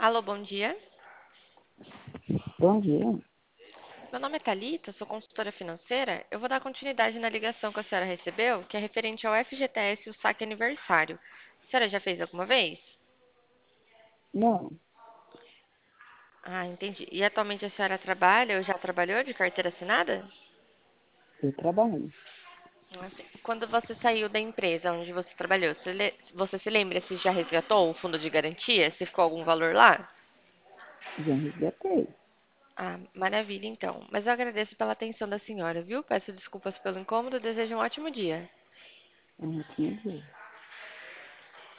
Alô, bom dia. Bom dia. Meu nome é Thalita, sou consultora financeira. Eu vou dar continuidade na ligação que a senhora recebeu, que é referente ao FGTS e o saque aniversário. A senhora já fez alguma vez? Não, Ah, entendi. E atualmente a senhora trabalha ou já trabalhou de carteira assinada? eu trabalho. Ah, sim. Quando você saiu da empresa onde você trabalhou, você se lembra se já resgatou o fundo de garantia? Se ficou algum valor lá? Já resgatei. Ah, maravilha, então. Mas eu agradeço pela atenção da senhora, viu? Peço desculpas pelo incômodo e desejo um ótimo dia. Um ótimo dia.